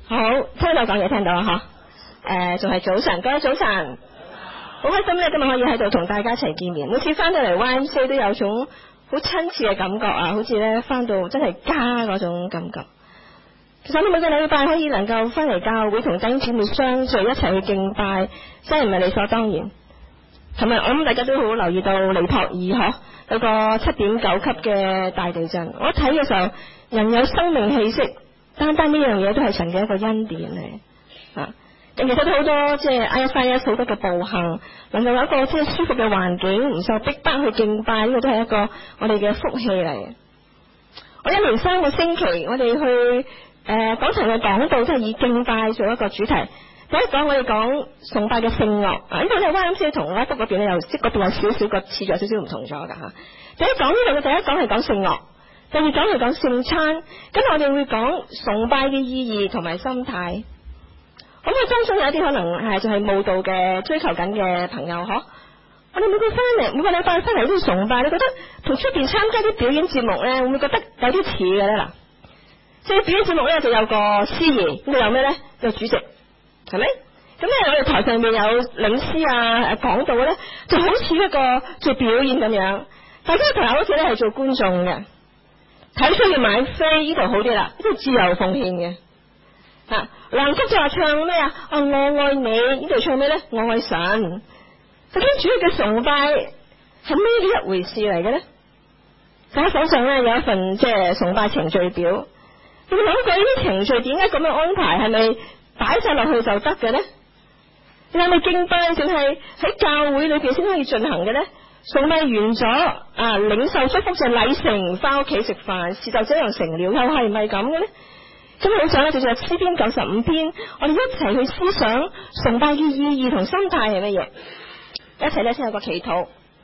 好，聽到講嘢聽到啊嗬，仲係早晨，各位早晨，好開心咧，今日可以喺度同大家一齊見面。每次翻到嚟 YMCA 都有種好親切嘅感覺啊，好似咧翻到真係家嗰種感覺。其實我每個禮拜可以能夠翻嚟教會同弟兄姊妹相聚，一齊去敬拜，真係唔係理所當然。琴日我諗大家都好留意到尼泊爾嗬有個7.9級嘅大地震，我睇嘅時候，人有生命氣息。單單呢樣嘢都係神嘅一個恩典嚟啊！其實都好多即係 ISIS 好多嘅暴行，能夠有一個即係舒服嘅環境，唔受逼迫去敬拜，呢個都係一個我哋嘅福氣嚟。我一連3個星期，我哋去講場嘅講道，都係以敬拜做一個主題。第一講我哋講崇拜嘅聖樂啊，呢個咧 YMCA 同拉福嗰邊咧又即嗰邊有少少個次序有少少唔同咗噶吓。第一講呢度嘅第一講係講聖樂。第二講係講聖餐，今日我哋會講崇拜嘅意義同埋心態。咁我相信有一啲可能係就係慕道嘅追求緊嘅朋友嗬，我哋每個禮拜翻嚟都要崇拜，你覺得同出邊參加啲表演節目咧，會唔會覺得有啲似嘅咧？嗱，即係表演節目咧就有個司儀，咁有咩咧？有主席，係咪？咁咧我哋台上面有領詩啊講道咧，就好似一個做表演咁樣，大家台下好似咧係做觀眾嘅。睇需要買飛呢度好啲啦，呢度自由奉獻嘅。梁祝就話唱咩啊？我愛你，呢度唱咩咧？我愛神。究竟主要嘅崇拜係咩一回事嚟嘅咧？大家手上咧有一份即係崇拜程序表，你諗過呢啲程序點解咁樣安排？係咪擺晒落去就得嘅咧？你係咪敬拜淨係喺教會裏邊先可以進行嘅咧？崇拜完咗領受祝福就禮成，翻屋企食飯，事就這樣成了，又係咪咁嘅咧？咁好想咧，就係詩篇95篇，我哋一齊去思想崇拜嘅意義同心態係乜嘢？一齊咧先有個祈禱。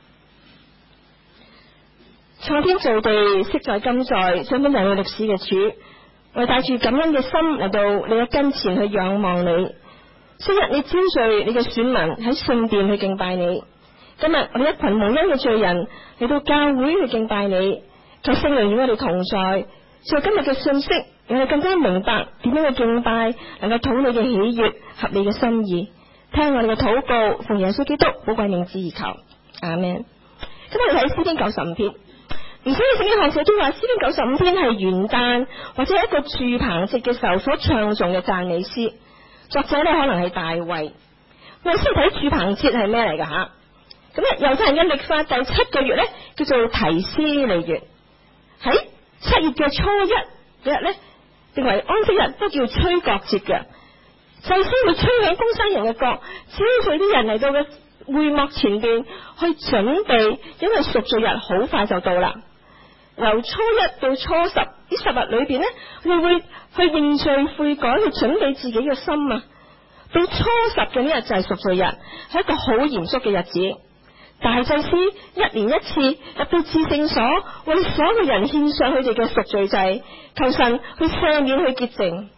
創天造地，昔在今在，掌管人類歷史嘅主，我哋帶住感恩嘅心嚟到你嘅跟前去仰望你。昔日你招聚你嘅選民喺聖殿去敬拜你。今日我哋一群無恩嘅罪人嚟到教會去敬拜你，求聖靈與我哋同在。就今日嘅信息，讓我哋更加明白點樣去敬拜，能夠討你嘅喜悅，合你嘅心意。聽我哋嘅禱告，奉耶穌基督寶貴名字而求，阿們。咁我哋睇詩篇95篇，唔少嘅聖經學者都話詩篇95篇係元旦或者一個住棚節嘅時候所唱誦嘅讚美詩，作者咧可能係大衛。我哋先睇住棚節係咩嚟噶吓？咁咧，猶太人嘅曆法第7個月咧，叫做提斯利月。喺7月嘅初1嗰日咧，定為安息日，都叫吹角節嘅。祭司會吹響公山人嘅角，招聚啲人嚟到嘅會幕前邊去準備，因為贖罪日好快就到啦。由初1到初10呢10日裏邊咧，佢哋會去認罪悔改，去準備自己嘅心啊。到初10嘅呢日就係贖罪日，係一個好嚴肅嘅日子。大祭司1年1次入到至聖所，為所有人獻上佢哋嘅贖罪祭，求神去赦免去潔淨。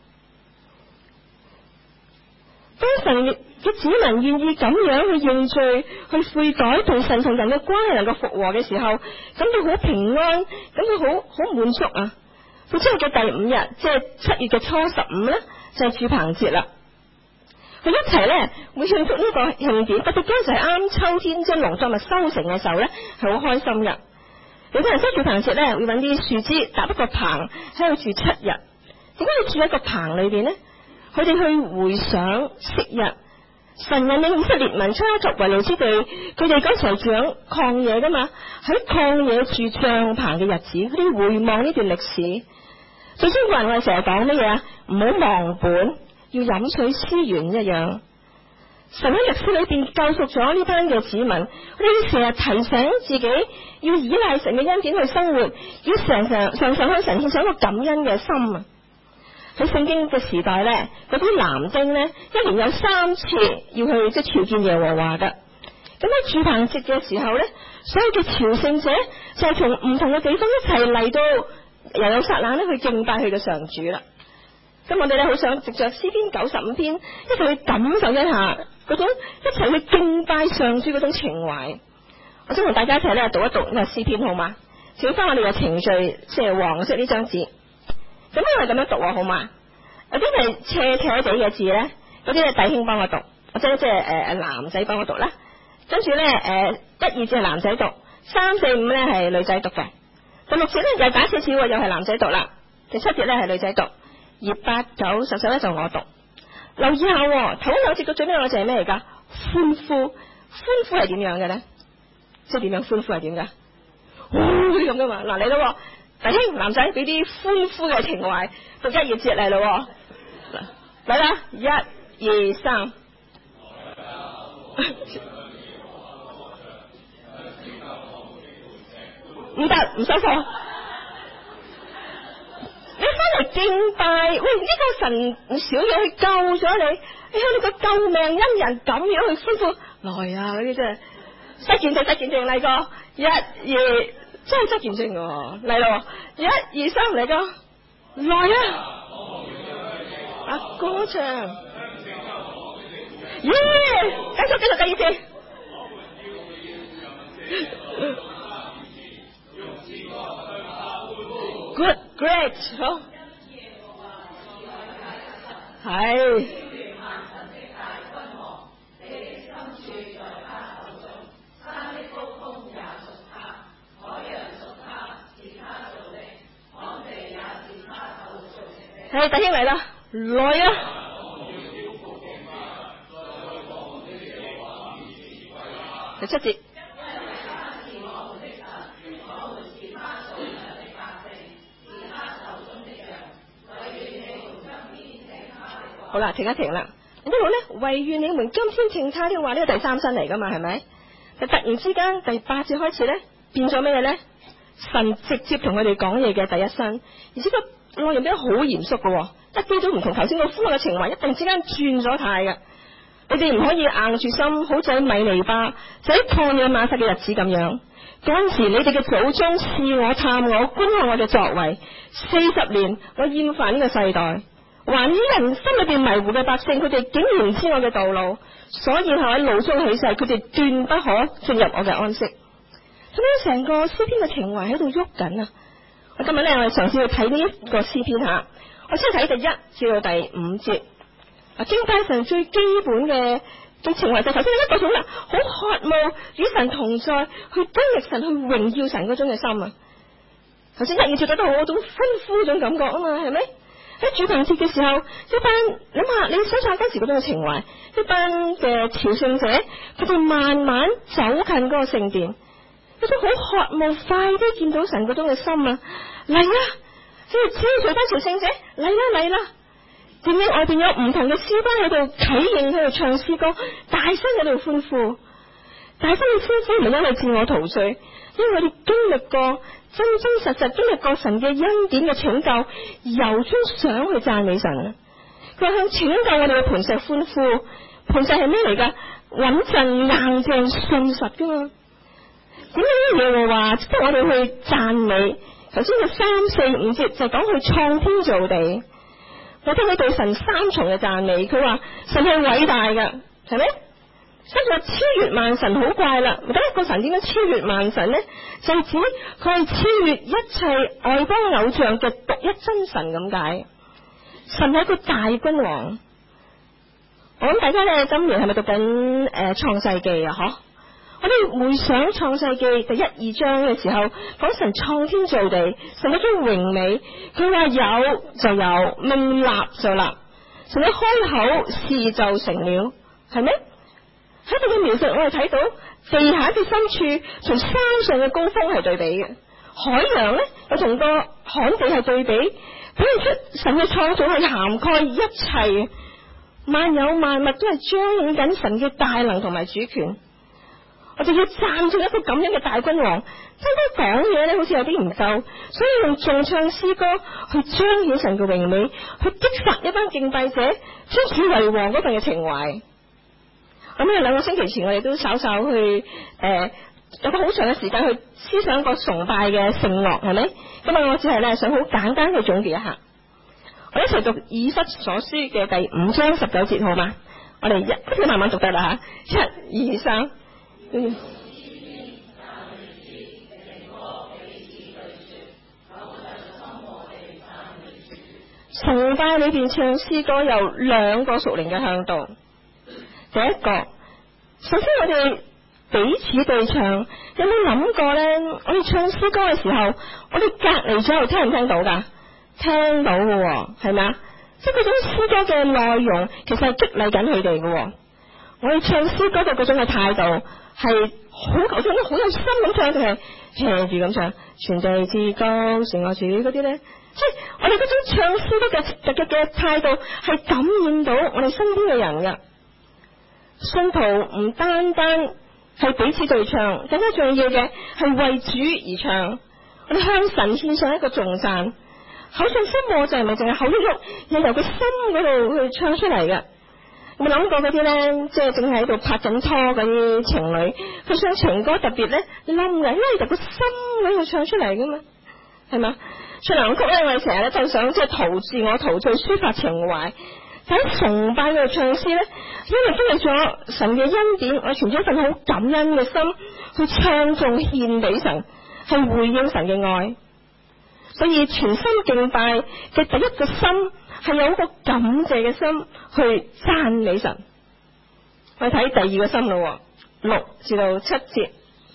當神嘅子民願意咁樣去認罪、去悔改，同神同人嘅關係能夠復和嘅時候，感到好平安，感到好滿足啊！到之後嘅第5日，即係7月嘅初15咧，就係住棚節啦。佢一齊咧會慶祝呢個慶典，特別嗰陣時係啱秋天即係農作物收成嘅時候咧，係好開心嘅。有啲人收住棚節咧，會揾啲樹枝搭一個棚喺度住7日。點解要住喺個棚裏邊咧？佢哋去回想昔日神引領以色列民出埃及為奴之地，佢哋嗰時候住喺曠野噶嘛，喺曠野住帳棚嘅日子，佢哋回望呢段歷史。最中國人我哋成日講乜嘢啊？唔好忘本，要飲水思源一樣。神喺歷史裏邊救贖咗呢班嘅子民，佢哋成日提醒自己要依賴神嘅恩典去生活，要常常向神獻上一個感恩嘅心啊！喺聖經嘅時代咧，嗰啲男丁咧1年有3次要去即係朝見耶和華噶。咁喺住棚節嘅時候咧，所有嘅朝聖者就係從唔同嘅地方一齊嚟到耶路撒冷咧去敬拜佢嘅上主啦。咁我哋咧好想藉着詩篇95篇一齊去感受一下嗰種一齊去敬拜上主嗰種情懷。我想同大家一齊咧讀一讀呢個詩篇好嗎？請翻我哋嘅程序，即係黃色呢張紙。咁我哋咁樣讀好嘛？ 有啲係斜斜地嘅字咧，嗰啲係弟兄幫我讀，或者即係男仔幫我讀啦。跟住咧1、2節係男仔讀，3、4、5咧係女仔讀嘅。第6節咧又假設似喎，又係男仔讀啦。第7節咧係女仔讀，2、8、9、10、11咧就我讀。留意下頭9節嘅最尾嗰隻係咩嚟㗎？歡呼，歡呼係點樣嘅咧？即係點樣歡呼係點㗎？咁噶嘛？嗱嚟咯，弟兄男仔俾啲歡呼嘅情懷，讀1、2節嚟咯，嚟啦，1、2、3。唔得，唔收貨。你翻嚟敬拜，喂，呢個神唔少嘢去救咗你，你睇你個救命恩人咁樣去歡呼，來啊！嗰啲真係失見證嚟個，1、2，真係失見證喎，嚟咯，1、2、3嚟個，來啊！阿歌唱，耶！繼續第二次。Good, great， 好，係。係弟兄嚟啦，來啊！第7節。好啦，停一停啦。呢度咧，惟願你們今天稱他的話，呢個第3身嚟噶嘛，係咪？但突然之間第8節開始咧，變咗咩嘢咧？神直接同佢哋講嘢嘅第一身，而且個內容變得好嚴肅嘅，一啲都唔同頭先個歡樂嘅情懷，一定之間轉咗態嘅。你哋唔可以硬住心，好似米利巴，就喺曠野瑪撒嘅日子咁樣。嗰陣時，你哋嘅祖宗試我、探我、觀看我嘅作為，40年，我厭煩呢個世代。還以人心裏邊迷糊嘅百姓，佢哋竟然唔知我嘅道路，所以喺怒中起誓，佢哋斷不可進入我嘅安息。咁樣成個詩篇嘅情懷喺度喐緊啊！我今日咧，我哋嘗試去睇呢一個詩篇吓，我先睇第1至到第5節。敬拜神最基本嘅情懷就頭先一個種啦，好渴慕與神同在，去經歷神，去榮耀神嗰種嘅心啊！頭先1、2節覺得好嗰種歡呼嗰種感覺啊嘛，係咪？喺主棚節嘅時候，一班諗下，你想想嗰時嗰種嘅情懷，一班嘅朝聖者，佢哋慢慢走近嗰個聖殿，有種好渴慕快啲見到神嗰種嘅心啊！嚟啦，即係招聚班朝聖者，嚟啦！點解外邊有唔同嘅詩班喺度啟應，喺度唱詩歌，大聲喺度歡呼，大聲嘅歡呼唔係因為自我陶醉，因為我哋經歷過。真真實實經歷過神嘅恩典嘅拯救，由衷想去讚美神。佢向拯救我哋嘅磐石歡呼，磐石係咩嚟噶？穩陣硬淨信實噶嘛？點解耶和華值得我哋去讚美？頭先嘅3、4、5節就講佢創天造地，我聽到對神3重嘅讚美。佢話神係偉大噶，係咪？跟住話超越萬神，好怪啦！第一個神點解超越萬神呢？就係指佢係超越一切外邦偶像嘅獨一真神咁解。神係一個大君王。我諗大家咧今年係咪讀緊創世記啊？嗬！我哋回想創世記第1、2章嘅時候，講神創天造地，神嗰種榮美，佢話有就有，命立就立，神一開口事就成了，係咪？喺度嘅描述，我哋睇到地下嘅深處，同山上嘅高峰係對比嘅；海洋咧，又同個旱地係對比，表現出神嘅創造係涵蓋一切，萬有萬物都係彰顯緊神嘅大能同埋主權。我哋要讚頌一個咁樣嘅大君王，真係講嘢咧，好似有啲唔夠，所以用頌唱詩歌去彰顯神嘅榮美，去激發一班敬拜者尊主為王嗰份嘅情懷。咁呢2個星期前，我哋都稍稍去有個好長嘅時間去思想個崇拜嘅聖樂，係咪？咁啊，我只係咧想好簡單去總結一下。我一齊讀以弗所書嘅第5章19節，好嘛？我哋一慢慢讀得啦吓，1、2、3。 崇拜裏邊唱詩歌有兩個屬靈嘅向度。第一個，首先我哋彼此對唱，有冇諗過呢？我哋唱詩歌嘅時候，我哋隔離左右聽唔聽到噶？聽到嘅，係咪啊？即係嗰種詩歌嘅內容，其實係激勵緊佢哋嘅。我哋唱詩歌嘅嗰種嘅態度，係好唱得好有心咁唱，定係 hea 住咁唱？全地至高是我主嗰啲咧，即係我哋嗰種唱詩歌嘅態度，係感染到我哋身邊嘅人噶。信徒唔單單係彼此對唱，更加重要嘅係為主而唱。我哋向神獻上一個頌讚，口唱心和就係咪淨係口喐喐，又由個心嗰度去唱出嚟嘅。有冇諗過嗰啲咧，即係淨係喺度拍緊拖嗰啲情侶，佢唱情歌特別咧冧嘅，因為由個心嗰度唱出嚟噶嘛，係嘛？唱流行曲咧，我哋成日咧就想即係陶自我陶醉，抒發情懷。喺崇拜嗰度唱詩咧，因為經歷咗神嘅恩典，我存咗一份好感恩嘅心去唱頌獻俾神，係回應神嘅愛。所以全心敬拜嘅第一個心係有一個感謝嘅心去讚美神。我哋睇第二個心咯，6至到7節。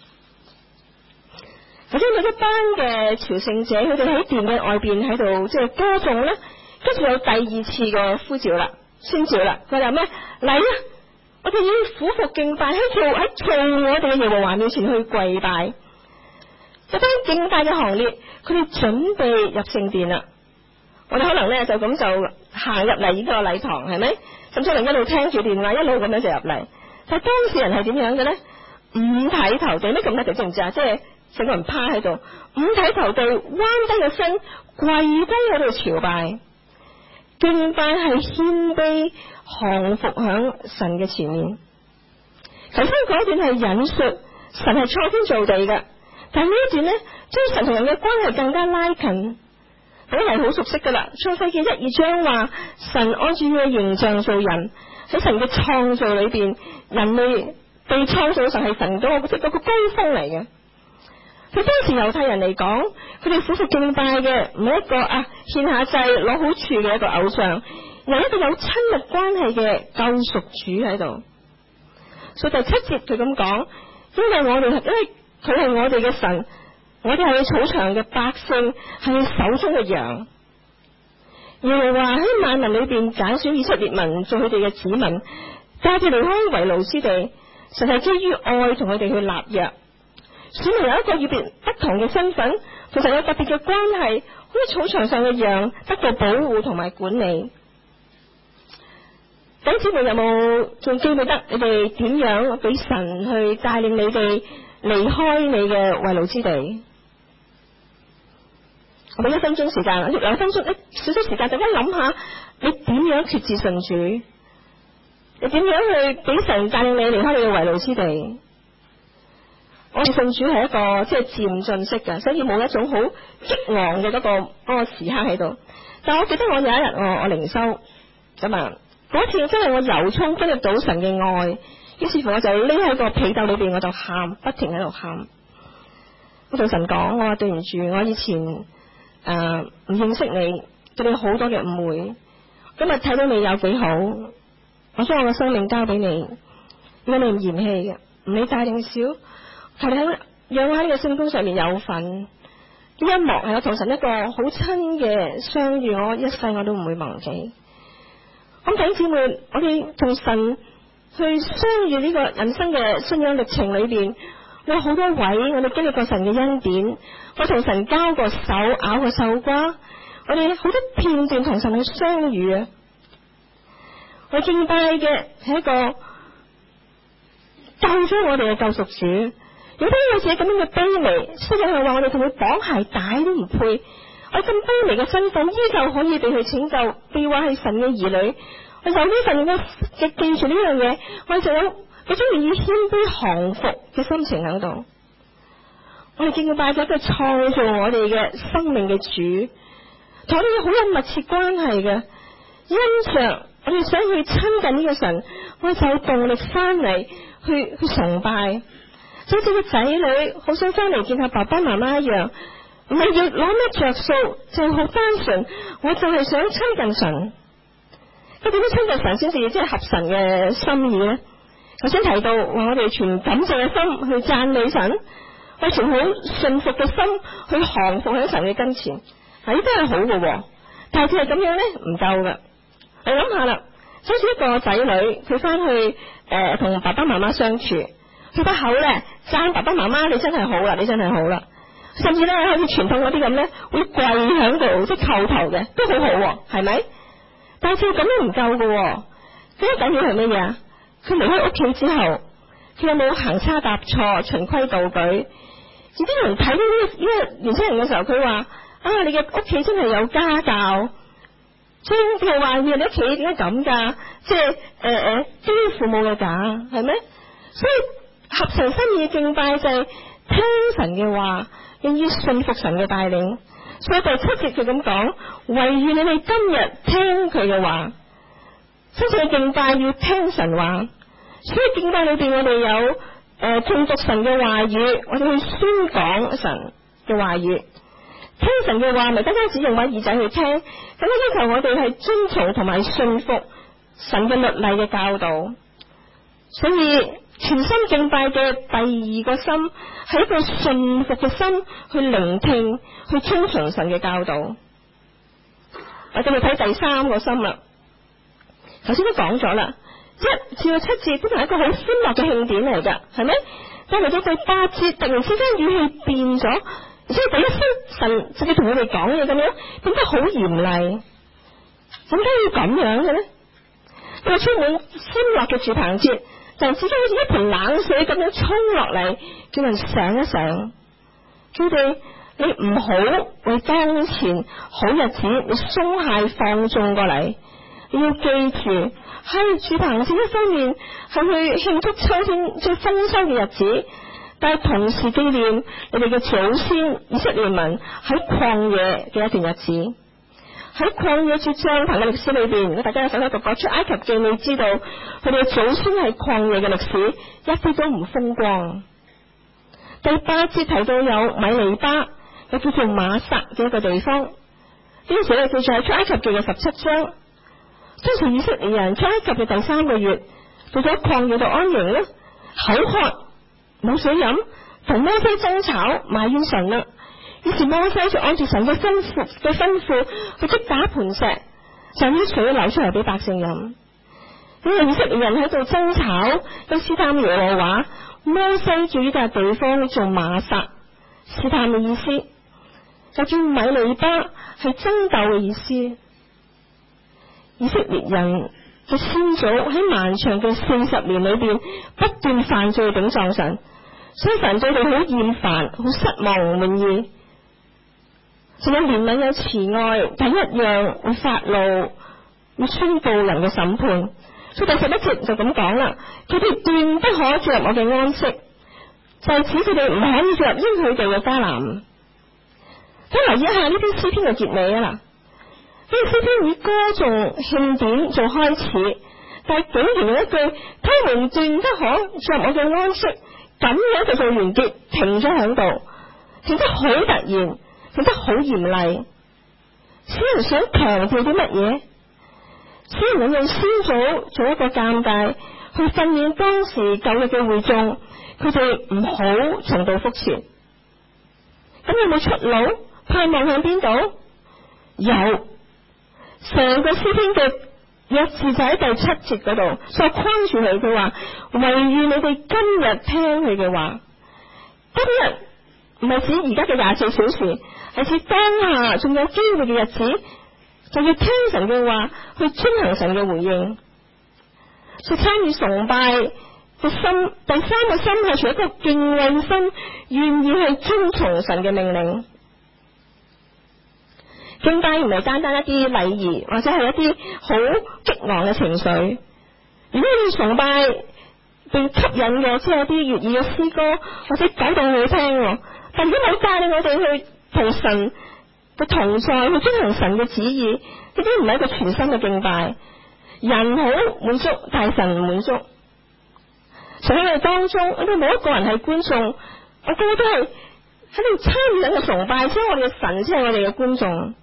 頭先有一班嘅朝聖者，佢哋喺殿嘅外邊喺度即係歌頌咧。跟住有第二次嘅呼召啦，宣召啦，佢哋話咩？嚟啊！我哋要俯伏敬拜，喺做我哋嘅耶和華面前去跪拜。一班敬拜嘅行列，佢哋準備入聖殿啦。我哋可能咧就咁就行入嚟呢個禮堂，係咪？咁可能一路聽住電話，一路咁樣就入嚟。但係當事人係點樣嘅咧？五體投地，咩咁咧？就知唔知啊？即係整個人趴喺度，五體投地，彎低個身，跪低喺度朝拜。敬拜係謙卑降服響神嘅前面。頭先嗰段係引述神係創天造地嘅，但係呢一段呢，將神同人嘅關係更加拉近。都係好熟悉噶啦。創世記1、2章話神按住佢嘅形象做人，喺神嘅創造裏邊，人類被創造嘅時候係神嗰個高峰嚟嘅。對當時猶太人嚟講，佢哋俯伏敬拜嘅唔係一個獻下祭攞好處嘅一個偶像，而係一個有親密關係嘅救贖主喺度。所以第7節佢咁講，因為佢係我哋嘅神，我哋係草場嘅百姓，係手中嘅羊。耶和華喺萬民裏邊揀選以色列民做佢哋嘅子民，帶佢離開為奴之地，實係基於愛同佢哋去立約。選民有一個與別不同嘅身份，其實有特別嘅關係，好似草場上嘅羊得到保護同埋管理。弟兄姊妹有冇仲記唔記得你哋點樣俾神去帶領你哋離開你嘅為奴之地？我俾1分鐘時間，2分鐘，少少時間，大家諗下你點樣決志信主？你點樣去俾神帶領你離開你嘅為奴之地？我哋信主係一個即係漸進式嘅，所以冇一種好激昂嘅嗰個時刻喺度。但係我記得我有一日我靈修咁啊，嗰次真係我由衷經歷到神嘅愛，於是乎我就匿喺個被竇裏邊，我就喊，不停喺度喊。我同神講，我話對唔住，我以前唔認識你，對你好多嘅誤會。今日睇到你有幾好，我將我嘅生命交俾你，因為你唔嫌棄嘅，唔理大定小。求你讓我喺呢個聖工上面有份。呢一幕係我同神一個好親嘅相遇，我一世我都唔會忘記。咁弟兄姊妹，我哋同神去相遇呢個人生嘅信仰歷程裏邊，有好多位我哋經歷過神嘅恩典，我同神交過手，咬過手瓜，我哋好多片段同神去相遇啊！我敬拜嘅係一個救咗我哋嘅救贖主。如果有自己咁樣嘅卑微，雖然係話我哋同佢綁鞋帶都唔配，我咁卑微嘅身份依舊可以被佢拯救，被話係神嘅兒女，我有呢份嘅記住呢樣嘢，我就有嗰種願意謙卑降服嘅心情喺度。我哋敬拜咗一個創造我哋嘅生命嘅主，同我哋好有密切關係嘅，因着我哋想去親近呢個神，我就有動力翻嚟去崇拜。就好似個仔女好想翻嚟見下爸爸媽媽一樣， 唔係要攞咩着數，就係好單純，我就係想親近神。咁點樣親近神先至即係合神嘅心意咧？頭先提到話我哋存感謝嘅心去讚美神，我存好信服嘅心去降服喺神嘅跟前，呢都係好嘅。但係佢係咁樣咧唔夠嘅。你諗下啦，好似一個仔女佢翻去同爸爸媽媽相處，佢把口咧讚爸爸媽媽，你真係好啦，你真係好啦。甚至咧好似傳統嗰啲咁咧，會跪響度即係叩頭嘅，都好好，係咪？但係佢咁樣唔夠嘅，最緊要係乜嘢啊？佢離開屋企之後，佢有冇行差踏錯、循規蹈矩？而啲人睇到呢個年輕人嘅時候，佢話：啊，你嘅屋企真係有家教。所以佢話：你屋企點解咁㗎？即係啲父母嘅假，係咩？所以合神心意敬拜就係聽神嘅話，應要信服神嘅帶領。所以第7節佢咁講：惟願你哋今日聽佢嘅話。真正敬拜要聽神話，所以敬拜裏邊我哋有誦讀神嘅話語，我哋去宣講神嘅話語，聽神嘅話，咪單單只用把耳仔去聽，咁要求我哋係遵從同埋信服神嘅律例嘅教導。所以全心敬拜嘅第二個心係一個信服嘅心，去聆聽，去遵從神嘅教導。我哋睇第3個心啦。頭先都講咗啦，1至到7節都係一個好歡樂嘅慶典嚟㗎，係咪？但係嚟到第8節，突然之間語氣變咗，而且第一聲神直接同佢哋講嘢咁樣，變得好嚴厲。點解要咁樣嘅咧？因為充滿歡樂嘅住棚節，突然之間好似一盆冷水咁樣沖落嚟，叫人醒一醒。叫佢你唔好為當前好日子，你鬆懈放縱過嚟。你要記住，喺住棚節一方面係去慶祝秋天最豐收嘅日子，但係同時紀念你哋嘅祖先以色列民喺曠野嘅一段日子。喺曠野住帳篷嘅歷史裏邊，如果大家有手喺讀過出埃及記，你知道佢哋嘅祖先喺曠野嘅歷史一啲都唔風光。第8節提到有米利巴，有叫做馬撒嘅一個地方，呢個時咧記載喺出埃及記嘅17章。當時以色列人出埃及嘅第3個月，到咗曠野度安營咧，口渴冇水飲，同摩西爭吵，埋怨神啦。於是摩西就按住神嘅吩咐去擊打磐石，就啲水流出嚟俾百姓飲。因為以色列人喺度爭吵，都試探耶和華，摩西叫呢笪地方做馬撒，試探嘅意思，就叫米利巴係爭鬥嘅意思。以色列人嘅先祖喺漫長嘅40年裏邊不斷犯罪頂撞神，所以神對佢好厭煩、好失望、唔滿意。仲有憐憫有慈愛，但一樣會發怒，會宣布人嘅審判。所以第11節就咁講啦，佢哋斷不可進入我嘅安息，就係指佢哋唔可以進入應許地嘅迦南。咁留意一下呢篇詩篇嘅結尾啊啦。呢個詩篇以歌頌慶典做開始，但係竟然有一句他們斷不可進入我嘅安息，咁樣就做完結，停咗喺度，停得好突然，停得好嚴厲。詩人想強調啲乜嘢？詩人用先祖做一個鑒戒，去訓練當時舊日嘅會眾，佢哋唔好重蹈覆轍。咁有冇出路？盼望向邊度？有。成個詩篇嘅約字就喺第7節嗰度，所以框住佢。佢話：惟願你哋今日聽佢嘅話。今日唔係指而家嘅24小時，係指當下仲有機會嘅日子，就要聽神嘅話，去遵行神嘅回應。所以參與崇拜嘅心，第3個心係除一個敬畏心，願意去遵從神嘅命令。敬拜唔係單單一啲禮儀，或者係一啲好激昂嘅情緒。如果你崇拜被吸引嘅，即係有啲粵語嘅詩歌，或者講到好聽，但如果冇帶領我哋去同神嘅同在，去遵行神嘅旨意，呢啲唔係一個全新嘅敬拜。人好滿足，但係神唔滿足。所以我哋當中，我哋冇一個人係觀眾，我個個都係喺度參與緊嘅崇拜，即係我哋嘅神先係我哋嘅觀眾。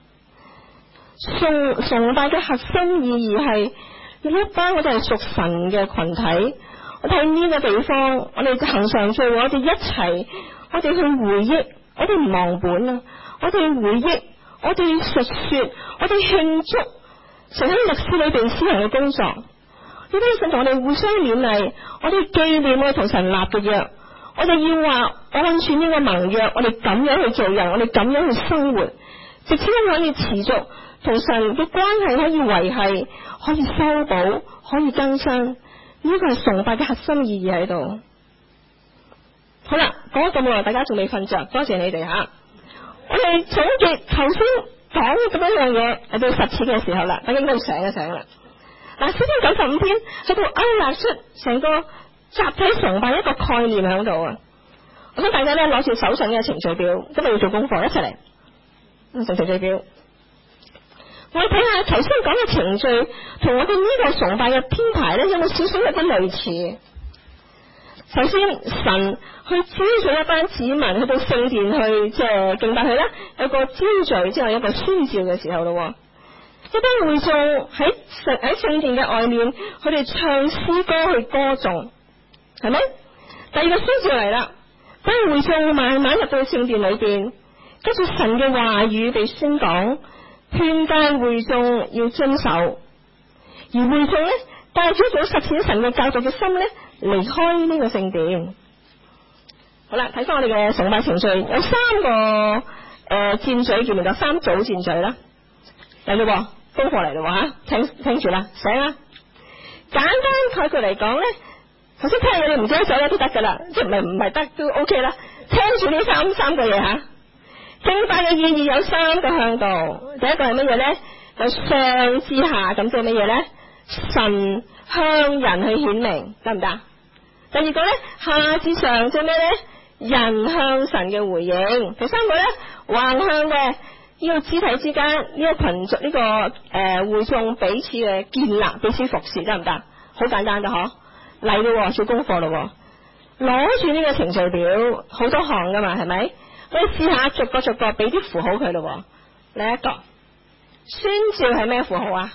崇拜嘅核心意義係呢一班我哋係屬神嘅群體，我哋喺呢個地方，我哋恒常聚會，我哋一齊，我哋去回憶，我哋唔忘本啊！我哋回憶，我哋述說，我哋慶祝神喺歷史裏邊施行嘅工作。呢啲神同我哋互相勉勵，我哋紀念我哋同神立嘅約，我哋要話按住呢個盟約，我哋咁樣去做人，我哋咁樣去生活，直至可以持續同神嘅關係可以維繫，可以修補，可以更新。呢個係崇拜嘅核心意義喺度。好啦，講咗咁耐，大家仲未瞓着，多謝你哋吓。我哋總結頭先講咁一樣嘢，喺到實踐嘅時候啦，大家應該醒一醒啦。嗱，詩篇95篇喺度勾勒出成個集體崇拜一個概念喺度啊！我想大家咧攞住手上嘅程序表，今日要做功課，一齊嚟程序表。我哋睇下頭先講嘅程序同我哋呢個崇拜嘅編排咧，有冇少少有啲類似？首先，神去招聚一班子民去到聖殿去即係敬拜佢啦，有個招聚之後有一個宣召嘅時候咯。一班會眾喺聖殿嘅外面，佢哋唱詩歌去歌頌，係咪？第二個宣召嚟啦，班會眾慢慢入到聖殿裏邊，跟住神嘅話語被宣講，勸誡會眾要遵守，而會眾咧帶咗一種實踐神嘅教導嘅心咧，離開呢個聖殿。好啦，睇翻我哋嘅崇拜程序，有三個箭嘴，叫唔叫三組箭嘴啦？嚟咯喎，功課嚟咯喎吓，聽住啦，寫啦。簡單概括嚟講咧，頭先聽嘢你唔記得咗咧都得噶啦，即係唔係得都 OK 啦。聽住呢三個嘢吓。敬拜嘅意義有三個向度，第一個係乜嘢咧？有上至下，咁即係乜嘢咧？神向人去顯明，得唔得？第二個咧，下至上，即係咩咧？人向神嘅回應。第三個咧，橫向嘅呢個肢體之間呢個群族呢個會眾彼此嘅建立，彼此服侍，得唔得？好簡單噶嗬，嚟咯，做功課咯，攞住呢個程序表，好多項噶嘛，係咪？我哋試下逐個俾啲符號佢咯。第一個宣召係咩符號啊？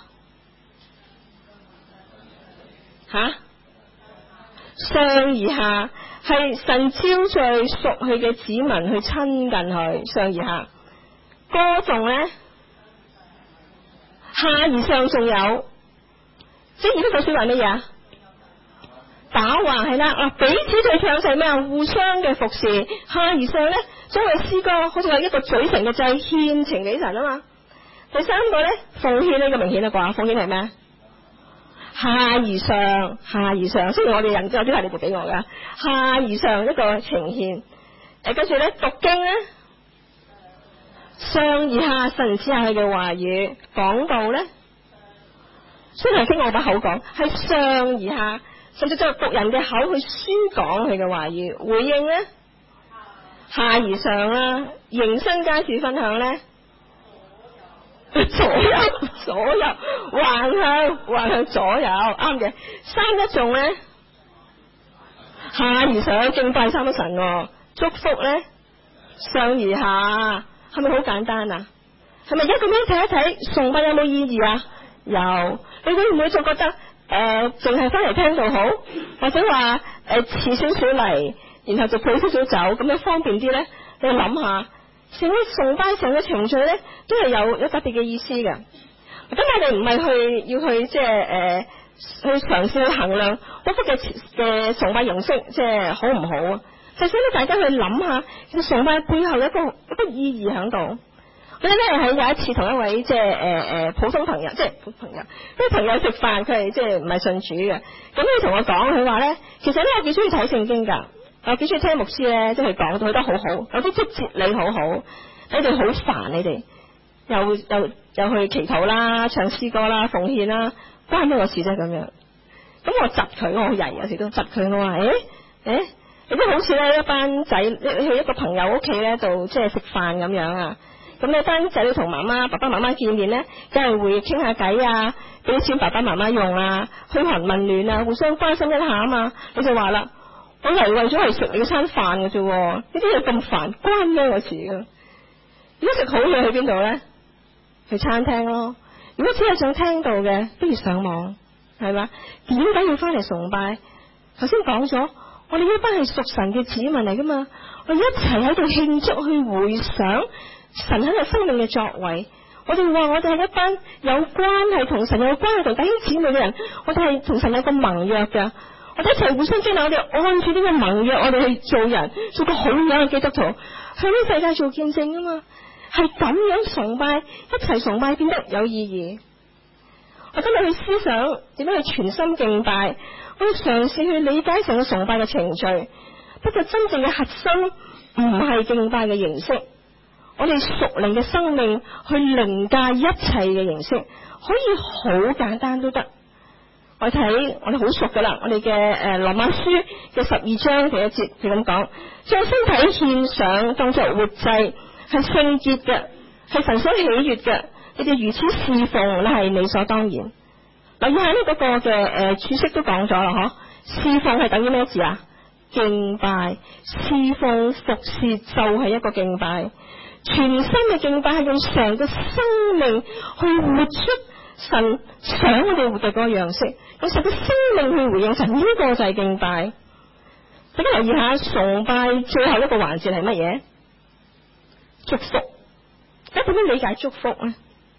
上而下係神招聚屬佢嘅子民去親近佢，上而下。歌頌咧，下而上仲有，即係呢個說話乜嘢啊？打橫係啦，彼此對唱就係咩啊？互相嘅服侍。下而上咧，將佢詩歌好似係一個嘴唇嘅祭獻情俾神啊嘛。第三個咧，奉獻呢個明顯啦啩，奉獻係咩？下而上，雖然我哋人都有啲係你哋俾我噶，下而上一個呈獻。跟住咧讀經咧，上而下，神之下佢嘅話語講道咧，雖然係經我把口講，係上而下，甚至就讀人嘅口去宣講佢嘅話語。回應咧，下而上啦，迎新家事分享咧。左右橫向左右，啱嘅。三一頌咧，下而上敬拜三一神，祝福咧上而下，係咪好簡單啊？係咪一個樣睇一睇崇拜有冇意義啊？有，你會唔會就覺得淨係翻嚟聽就好，或者話遲少少嚟，然後就早少少走，咁樣方便啲咧？你諗下。成個崇拜成個程序咧，都係有特別嘅意思嘅。咁我哋唔係要去即係去嘗試去衡量嗰幅嘅崇拜形式即係好唔好啊？就想咧大家去諗下，其實崇拜背後有一個意義喺度。我咧係有一次同一位即係普通朋友，即係普通朋友，啲朋友食飯，佢係即係唔係信主嘅。咁佢同我講，佢話咧，其實咧我幾中意睇聖經噶。我幾中意聽牧師咧，即係講到佢得好好，有啲即哲理好好。你哋好煩，你哋又去祈禱啦、唱詩歌啦、奉獻啦，關咗我事啫咁樣。咁我窒佢，我好曳，有時都窒佢。我話你都好似咧一班仔，你去一個朋友屋企咧度即係食飯咁樣啊。咁你班仔女同爸爸媽媽見面咧，梗係會傾下偈啊，俾錢爸爸媽媽用啊，噓寒問暖啊，互相關心一下啊嘛。你就話啦。 我嚟為咗係食你嗰餐飯嘅啫，呢啲嘢咁煩，關咩我事噶？如果食好嘢去邊度咧？去餐廳咯。如果只係想聽到嘅，不如上網，係嘛？點解要翻嚟崇拜？頭先講咗，我哋呢班係屬神嘅子民嚟噶嘛，我哋一齊喺度慶祝，去回想神喺度生命嘅作為。我哋話我哋係一班有關係同神有關係同弟兄姊妹嘅人，我哋係同神有個盟約噶，我哋一齊互相激勵，我哋按住呢個盟約，我哋去做人，做個好樣嘅基督徒，向呢世界做見證啊嘛，係咁樣崇拜，一齊崇拜變得有意義。我今日去思想點樣去全心敬拜，我要嘗試去理解成個崇拜嘅程序，不過真正嘅核心唔係敬拜嘅形式。我哋屬靈嘅生命去凌駕一切嘅形式，可以好簡單都得。我睇我哋好熟噶啦，我哋嘅羅馬書嘅12章第1節佢咁講，將身體獻上當作活祭，係聖潔嘅，係神所喜悅嘅，你哋如此侍奉咧係理所當然。嗱，以下呢嗰個嘅注釋都講咗啦，嗬，侍奉係等於咩字啊？敬拜，侍奉服侍就係一個敬拜。全新嘅敬拜係用成個生命去活出神想我哋活嘅嗰個樣式，用成個生命去回應神，呢個就係敬拜。大家留意下，崇拜最後一個環節係乜嘢？祝福。咁點樣理解祝福咧？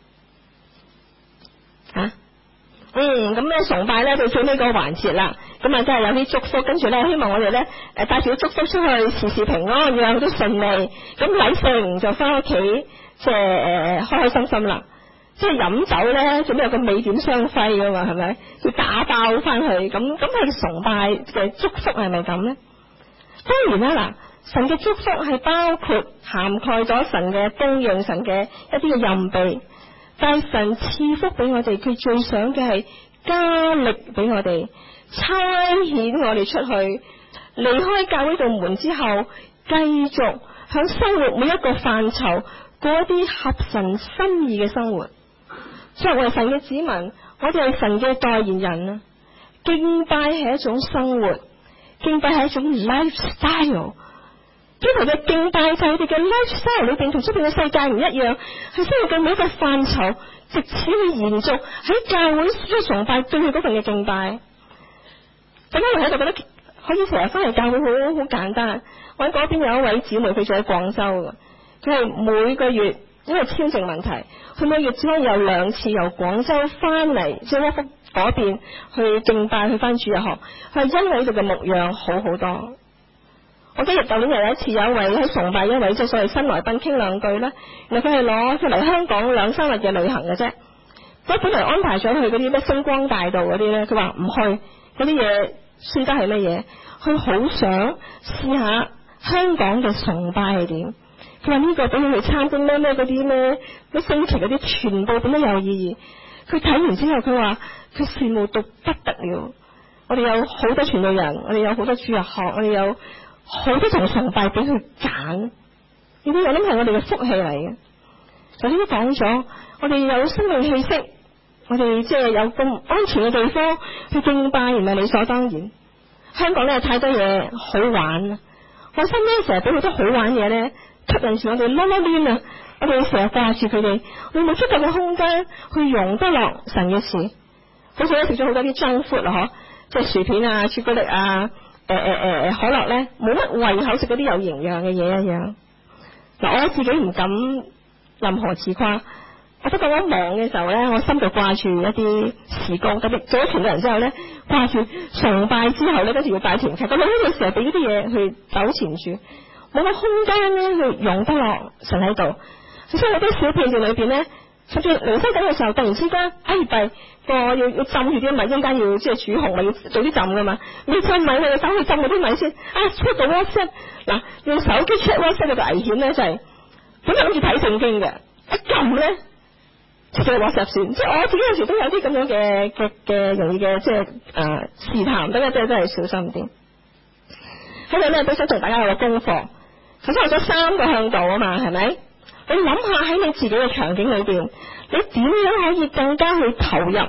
咁咧崇拜咧到最尾個環節啦，咁啊真係有啲祝福，跟住咧希望我哋咧帶住啲祝福出去，事事平安，要有好多順利，咁禮成就翻屋企，即係開開心心啦。即係飲酒咧，做咩有個美點雙輝噶嘛？係咪要打爆翻去？咁係崇拜嘅祝福係咪咁咧？當然啦，嗱，神嘅祝福係包括涵蓋咗神嘅供應，神嘅一啲嘅任備。但係神賜福俾我哋，佢最想嘅係加力俾我哋，差遣我哋出去，離開教會道門之後，繼續響生活每一個範疇過一啲合神心意嘅生活。作為神嘅子民，我哋係神嘅代言人啊！敬拜係一種生活，敬拜係一種 lifestyle。基督徒嘅敬拜就係我哋嘅 lifestyle 裏邊同出邊嘅世界唔一樣，係生活嘅每一個範疇，藉此去延續喺教會所崇拜對佢嗰份嘅敬拜。大家喺度覺得可以成日翻嚟教會好簡單。我喺嗰邊有一位姊妹，佢住喺廣州嘅，佢係每個月因為簽證問題，佢每月只可以有2次由廣州翻嚟，即係窩福嗰邊去敬拜，去翻主日學。佢係因為呢度嘅牧養好好多。我記得舊年有一次，有一位喺崇拜一位即係所謂新來賓傾2句啦，原來佢係攞佢嚟香港2-3日嘅旅行嘅啫。佢本來安排咗去嗰啲咩星光大道嗰啲咧，佢話唔去，嗰啲嘢輸得係乜嘢？佢好想試下香港嘅崇拜係點。佢話呢個俾佢去參觀咩嗰啲咩星期嗰啲，全部點都有意義。佢睇完之後，佢話佢羨慕到不得了。我哋有好多傳道人，我哋有好多主日學，我哋有好多種崇拜俾佢揀，呢啲我諗係我哋嘅福氣嚟嘅。頭先都講咗，我哋有生命氣息，我哋即係有咁安全嘅地方去敬拜，唔係理所當然。香港咧有太多嘢好玩，我身邊成日俾好多好玩嘢咧吸引住我哋，囉囉攣啊！我哋成日掛住佢哋，我哋冇足夠嘅空間去容得落神嘅事。好似咧食咗好多啲 junk food 啦，即係薯片啊、朱古力啊。可樂咧冇乜胃口食嗰啲有營養嘅嘢一樣。嗱，我自己唔敢任何自誇，我不過我忙嘅時候咧，我心就掛住一啲事工，特別做咗傳道人之後咧，掛住崇拜之後咧，跟住要帶團契，咁我呢個時候俾呢啲嘢去糾纏住，冇個空間咧去容得落神喺度。所以我啲小片段裏邊咧，甚至離開緊嘅時候，突然之間，弊個要浸住啲米，一陣間要即係煮紅米，要早啲浸噶嘛。你浸米，你要手去浸嗰啲米先。出到 WhatsApp， 嗱，用手機 check WhatsApp 嘅危險咧就係，本來諗住睇聖經嘅，一撳咧就 WhatsApp 先。即係我自己有時都有啲咁樣嘅容易嘅即係試探，大家真係小心啲。喺度咧都想同大家有個功課。頭先我咗3個向度啊嘛，係咪？你諗下喺你自己嘅場景裏邊，你點樣可以更加去投入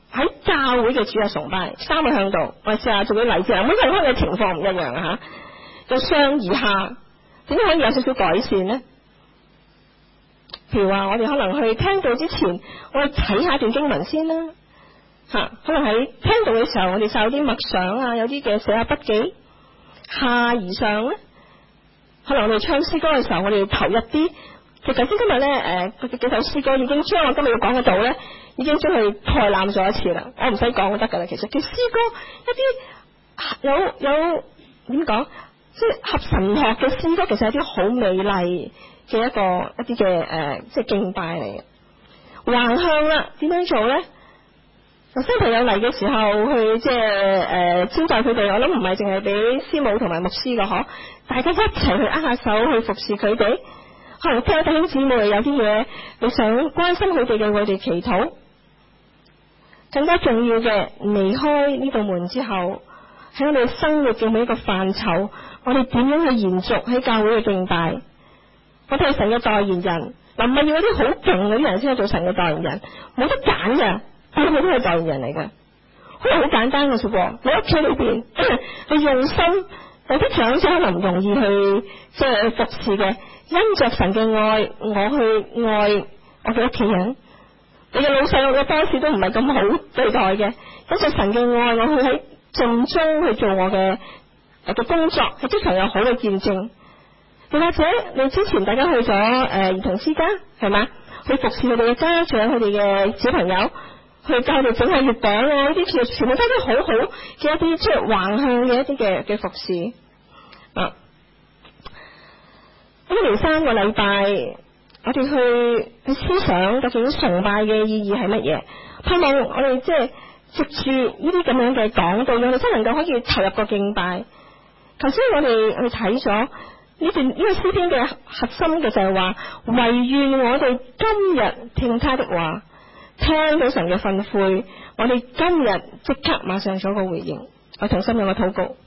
喺教會嘅主日崇拜3個向度，我試下做啲例子，每個地方嘅情況唔一樣啊吓，由上而下，點解可以有少少改善呢？譬如話我哋可能去聽道之前，我哋睇下段經文先啦吓，可能喺聽道嘅時候，我哋就有啲默想啊，有啲嘅寫下筆記。下而上咧，可能我哋唱詩歌嘅時候，我哋要投入啲。其實頭先今日咧，幾首詩歌已經將我今日要講嘅道咧，已經將佢概覽咗一次啦。我唔使講就得噶啦。其實嘅詩歌一啲有點講，即係合神學嘅詩歌，其實係啲好美麗嘅一啲嘅即係敬拜嚟嘅。橫向啦，點樣做咧？新朋友嚟嘅時候去即係招待佢哋，我諗唔係淨係俾師母同埋牧師嘅嗬，大家一齊去握下手去服侍佢哋。可能聽弟兄姊妹有啲嘢你想關心佢哋嘅，我哋祈禱。更加重要嘅，離開呢道門之後，喺我哋生活嘅每一個範疇，我哋點樣去延續喺教會嘅敬拜？我哋係神嘅代言人，嗱唔係要嗰啲好勁嗰啲人先去做神嘅代言人，冇得揀嘅。我哋都係代言人嚟嘅，可能好簡單嘅啫噃。你屋企裏邊，你用心，有啲長者可能唔容易去即係服侍嘅，因着神嘅愛，我去愛我嘅屋企人。你嘅老細、我嘅 boss 都唔係咁好對待嘅，因着神嘅愛，我去喺盡忠去做我嘅工作，喺職場有好嘅見證。又或者你之前大家去咗兒童之家係嘛，去服侍佢哋嘅家長、佢哋嘅小朋友。去教佢哋整下月餅啊！呢啲其實全部都係啲好好嘅一啲即係橫向嘅一啲嘅服侍啊！咁連3個禮拜，我哋去思想究竟崇拜嘅意義係乜嘢？盼望我哋即係藉住呢啲咁樣嘅講道，我哋真能夠可以投入個敬拜。頭先我哋去睇咗呢段呢個詩篇嘅核心嘅就係話，惟願我哋今日聽他的話。聽到神嘅訓誨，我哋今日即刻馬上做個回應。我同心有個禱告，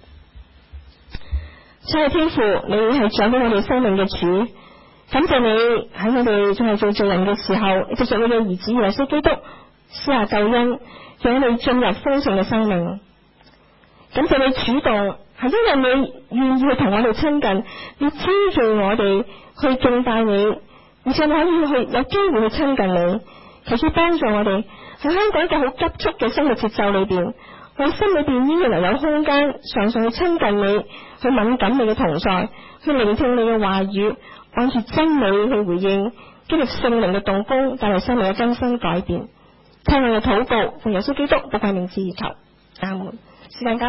親愛天父，你係掌管我哋生命嘅主，感謝你喺我哋仲係做人嘅時候，你藉着你嘅兒子耶穌基督施下救恩，讓我哋進入豐盛嘅生命。感謝你主動，係因為你願意去同我哋親近，你招聚我哋去敬拜你，而且你可以去有機會去親近你。求主幫助我哋喺香港一個好急促嘅生活節奏裏邊，我心裏邊依然有空間，常常去親近你，去敏感你嘅同在，去聆聽你嘅話語，按住真理去回應，經歷聖靈嘅動工，帶嚟生命嘅更新改變。聽我嘅禱告，奉耶穌基督寶貴名字而求，阿門。時間交。